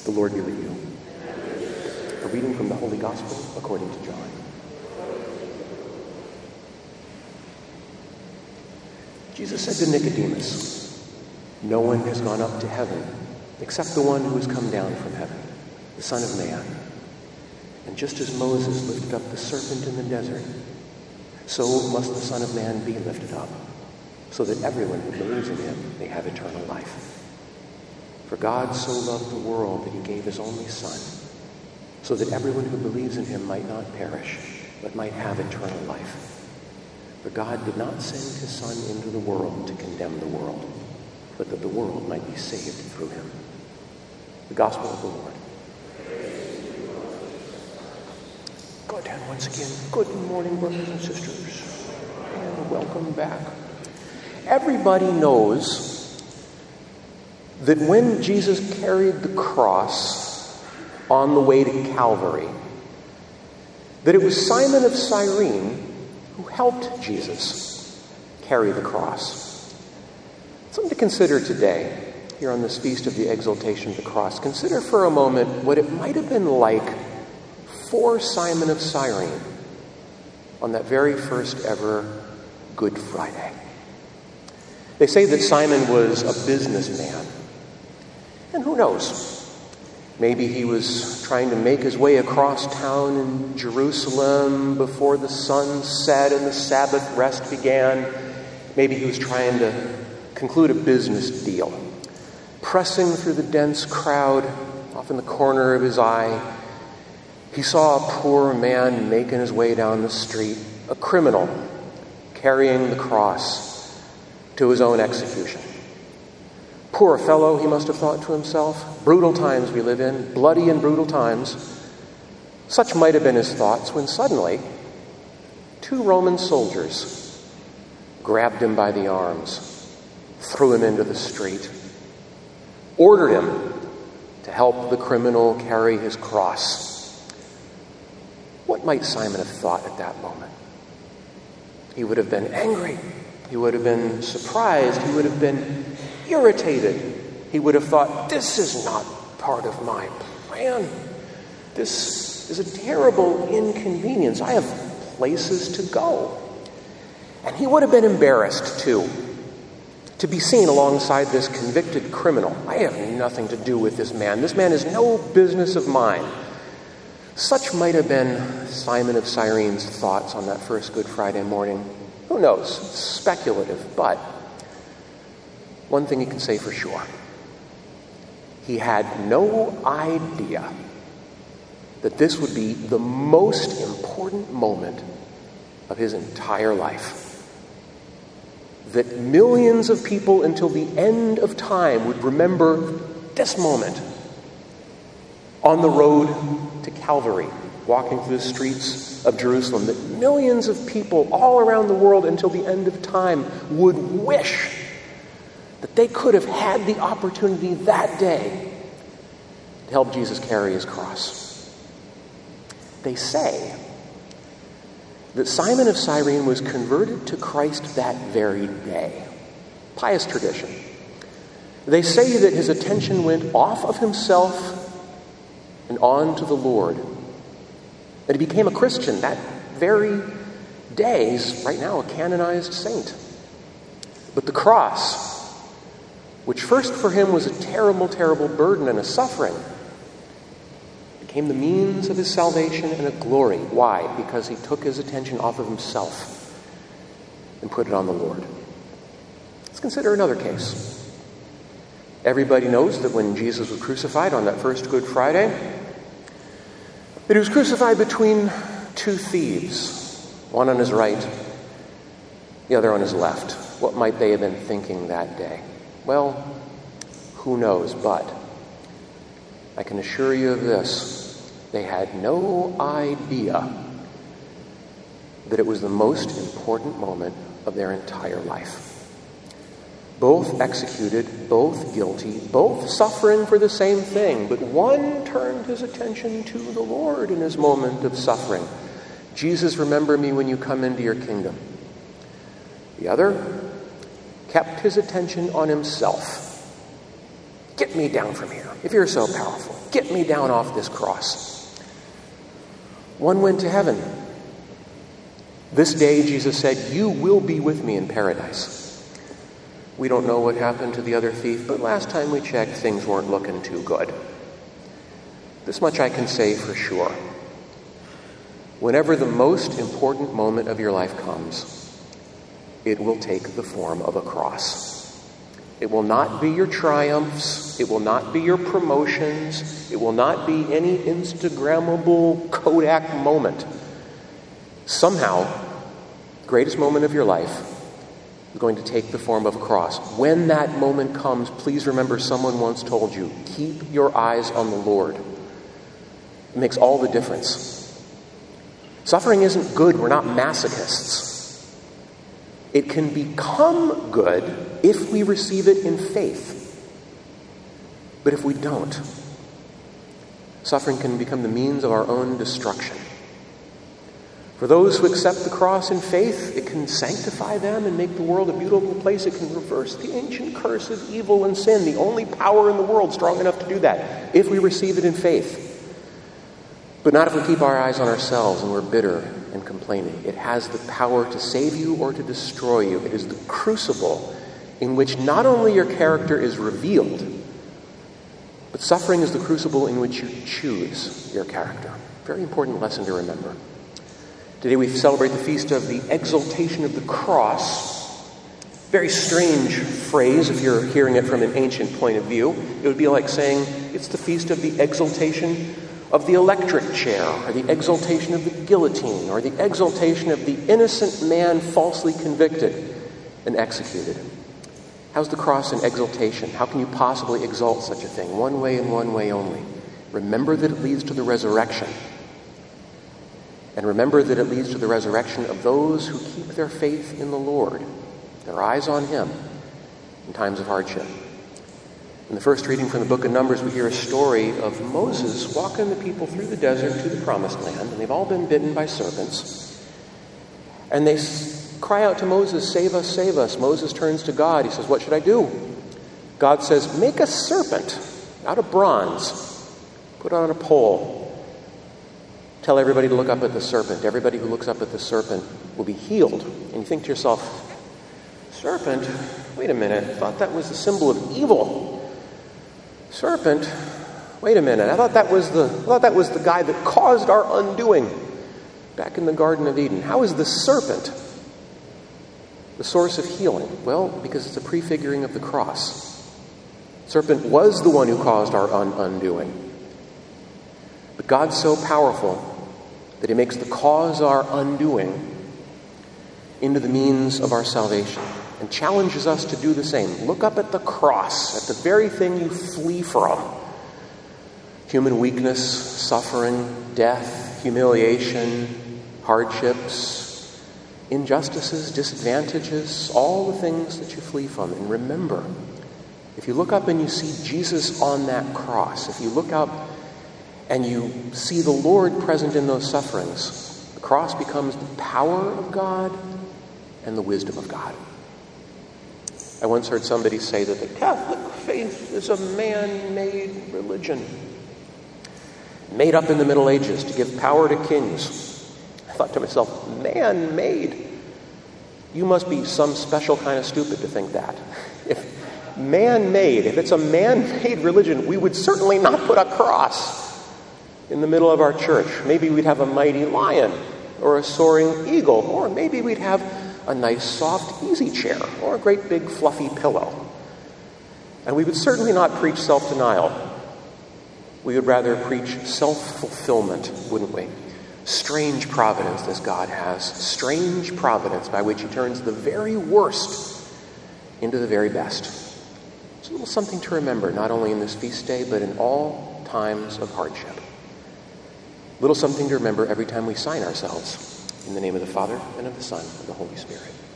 The Lord be with you. A reading from the Holy Gospel according to John. Jesus said to Nicodemus, "No one has gone up to heaven except the one who has come down from heaven, the Son of Man. And just as Moses lifted up the serpent in the desert, so must the Son of Man be lifted up, so that everyone who believes in him may have eternal life. For God so loved the world that he gave his only Son, so that everyone who believes in him might not perish, but might have eternal life. For God did not send his Son into the world to condemn the world, but that the world might be saved through him." The Gospel of the Lord. Good, and once again, good morning, brothers and sisters, and welcome back. Everybody knows that when Jesus carried the cross on the way to Calvary, that it was Simon of Cyrene who helped Jesus carry the cross. Something to consider today, here on this feast of the Exaltation of the Cross. Consider for a moment what it might have been like for Simon of Cyrene on that very first ever Good Friday. They say that Simon was a businessman. And who knows? Maybe he was trying to make his way across town in Jerusalem before the sun set and the Sabbath rest began. Maybe he was trying to conclude a business deal. Pressing through the dense crowd, off in the corner of his eye, he saw a poor man making his way down the street, a criminal carrying the cross to his own execution. Poor fellow, he must have thought to himself. Brutal times we live in, bloody and brutal times. Such might have been his thoughts when suddenly 2 Roman soldiers grabbed him by the arms, threw him into the street, ordered him to help the criminal carry his cross. What might Simon have thought at that moment? He would have been angry. He would have been surprised. He would have been irritated. He would have thought, this is not part of my plan. This is a terrible inconvenience. I have places to go. And he would have been embarrassed, too, to be seen alongside this convicted criminal. I have nothing to do with this man. This man is no business of mine. Such might have been Simon of Cyrene's thoughts on that first Good Friday morning. Who knows? It's speculative, but one thing you can say for sure. He had no idea that this would be the most important moment of his entire life. That millions of people until the end of time would remember this moment on the road to Calvary, walking through the streets of Jerusalem. That millions of people all around the world until the end of time would wish that they could have had the opportunity that day to help Jesus carry his cross. They say that Simon of Cyrene was converted to Christ that very day. Pious tradition. They say that his attention went off of himself and on to the Lord. That he became a Christian that very day. He's right now a canonized saint. But the cross, which first for him was a terrible, terrible burden and a suffering, became the means of his salvation and a glory. Why? Because he took his attention off of himself and put it on the Lord. Let's consider another case. Everybody knows that when Jesus was crucified on that first Good Friday, that he was crucified between 2 thieves, one on his right, the other on his left. What might they have been thinking that day? Well, who knows, but I can assure you of this. They had no idea that it was the most important moment of their entire life. Both executed, both guilty, both suffering for the same thing, but one turned his attention to the Lord in his moment of suffering. Jesus, remember me when you come into your kingdom. The other kept his attention on himself. Get me down from here. If you're so powerful, get me down off this cross. One went to heaven. This day, Jesus said, you will be with me in paradise. We don't know what happened to the other thief, but last time we checked, things weren't looking too good. This much I can say for sure. Whenever the most important moment of your life comes, it will take the form of a cross. It will not be your triumphs. It will not be your promotions. It will not be any Instagrammable Kodak moment. Somehow, the greatest moment of your life is going to take the form of a cross. When that moment comes, please remember someone once told you, keep your eyes on the Lord. It makes all the difference. Suffering isn't good. We're not masochists. It can become good if we receive it in faith. But if we don't, suffering can become the means of our own destruction. For those who accept the cross in faith, it can sanctify them and make the world a beautiful place. It can reverse the ancient curse of evil and sin, the only power in the world strong enough to do that, if we receive it in faith. But not if we keep our eyes on ourselves and we're bitter and complaining. It has the power to save you or to destroy you. It is the crucible in which not only your character is revealed, but suffering is the crucible in which you choose your character. Very important lesson to remember. Today we celebrate the feast of the exaltation of the cross. Very strange phrase if you're hearing it from an ancient point of view. It would be like saying it's the feast of the exaltation of the electric chair, or the exaltation of the guillotine, or the exaltation of the innocent man falsely convicted and executed. How's the cross an exaltation? How can you possibly exalt such a thing? One way and one way only. Remember that it leads to the resurrection. And remember that it leads to the resurrection of those who keep their faith in the Lord, their eyes on Him in times of hardship. In the first reading from the book of Numbers, we hear a story of Moses walking the people through the desert to the promised land, and they've all been bitten by serpents. And they cry out to Moses, save us, save us. Moses turns to God. He says, what should I do? God says, make a serpent out of bronze. Put it on a pole. Tell everybody to look up at the serpent. Everybody who looks up at the serpent will be healed. And you think to yourself, serpent? Wait a minute. I thought that was the symbol of evil. Serpent? Wait a minute. I thought that was the guy that caused our undoing back in the Garden of Eden. How is the serpent the source of healing? Well, because it's a prefiguring of the cross. Serpent was the one who caused our undoing. But God's so powerful that He makes the cause our undoing into the means of our salvation, and challenges us to do the same. Look up at the cross, at the very thing you flee from. Human weakness, suffering, death, humiliation, hardships, injustices, disadvantages, all the things that you flee from. And remember, if you look up and you see Jesus on that cross, if you look up and you see the Lord present in those sufferings, the cross becomes the power of God and the wisdom of God. I once heard somebody say that the Catholic faith is a man-made religion, made up in the Middle Ages to give power to kings. I thought to myself, man-made? You must be some special kind of stupid to think that. If it's a man-made religion, we would certainly not put a cross in the middle of our church. Maybe we'd have a mighty lion or a soaring eagle, or maybe we'd have a nice, soft, easy chair, or a great big, fluffy pillow. And we would certainly not preach self-denial. We would rather preach self-fulfillment, wouldn't we? Strange providence this God has. Strange providence by which He turns the very worst into the very best. It's a little something to remember, not only in this feast day, but in all times of hardship. Little something to remember every time we sign ourselves. In the name of the Father, and of the Son, and of the Holy Spirit.